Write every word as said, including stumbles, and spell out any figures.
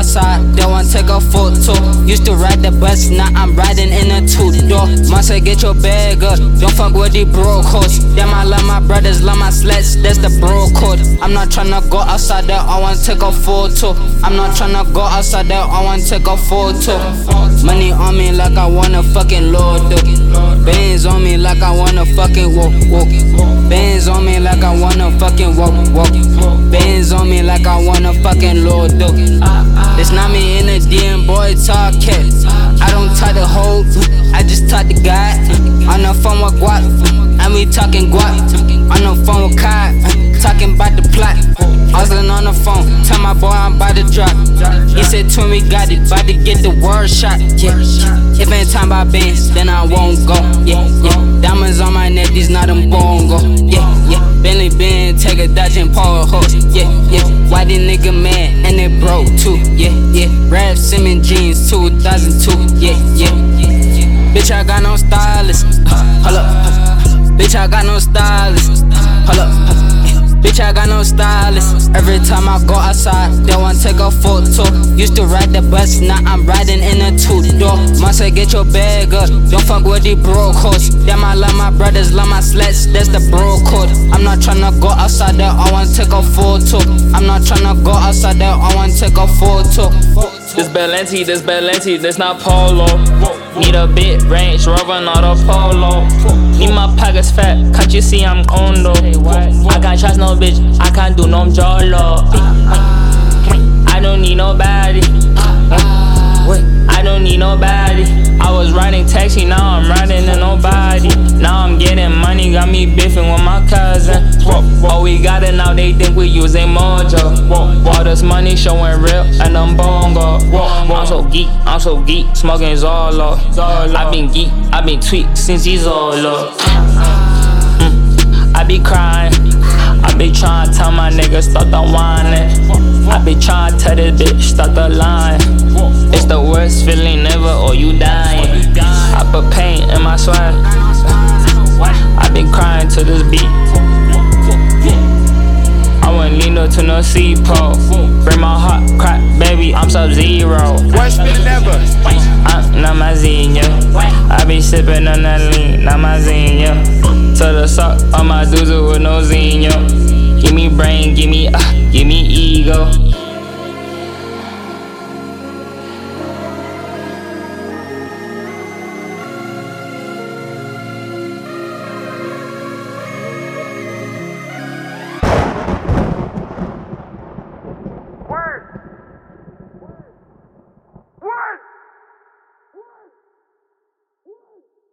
outside, they want take a photo. Used to ride the bus, now I'm riding in a two-door. Must get your bag up, don't fuck with the bro codes. Damn, I love my brothers, love my sleds, that's the bro code. I'm not tryna go outside there, I wanna take a photo. I'm not tryna go outside there, I wanna take a photo. Money on me like I wanna fucking load up. Bands on me like I wanna fucking walk, walk. Bands on me like I wanna fucking walk, walk. Bands on me like I wanna fucking load up. It's not me in the D M, boy, talk cat. I don't talk the hoe, I just talk the guy. On the phone with guap, and we talking guap. On the phone with Kai, talking about the plot. Hustling on the phone, tell my boy I'm about to drop. He said to me, got it, about to get the word shot. Yeah, if ain't time about bands, then I won't go. Yeah, yeah. Diamonds on my neck, these not them bongo. Yeah, yeah. Bentley Ben, take a Dodge and Paul horse. Yeah, yeah. Why these nigga mad and they broke too? Yeah, yeah. Rap Simmons jeans, two thousand two. Yeah, yeah. Bitch, I got no stylist. Hold up. Bitch, I got no stylist. Hold up. Bitch, I got no stylist. Every time I go outside, they want take a photo. Used to ride the bus, now I'm riding in a two-door. Must get your bag up, don't fuck with the bro codes. Damn, I love my brothers, love my sleds, that's the bro code. I'm not tryna go outside there, I wanna take a photo. I'm not tryna go outside there, I wanna take a photo. This Balenci, this Balenci, this not Polo. Need a bit range, Rover, not a Polo. Need my pockets fat, can't you see I'm condo? I can't trust no bitch, I can't do no jolo. I don't need nobody. I don't need nobody. I was riding taxi, now I'm riding in nobody. Now I'm getting money, got me biffing with my cousin. Oh, we got it now, they think we using mojo. All this money showing real and I'm bongo. I'm so geek, I'm so geek, smoking Zolo. I been geek, I been tweaked since he's Zolo. Mm, I be crying, I be trying to tell my niggas stop the whining. I be trying to tell this bitch stop the lying. It's the worst feeling ever, or you dying. I put pain in my swag. I been crying to this beat. I wouldn't lean no to no C-pole. Bring my heart crack, baby, I'm sub-zero. Worst feeling ever. I'm Namazinho. I be sipping on that lean, Namazinho. To the sock on my doozle with no zinho. Give me brain, give me, uh, give me ego.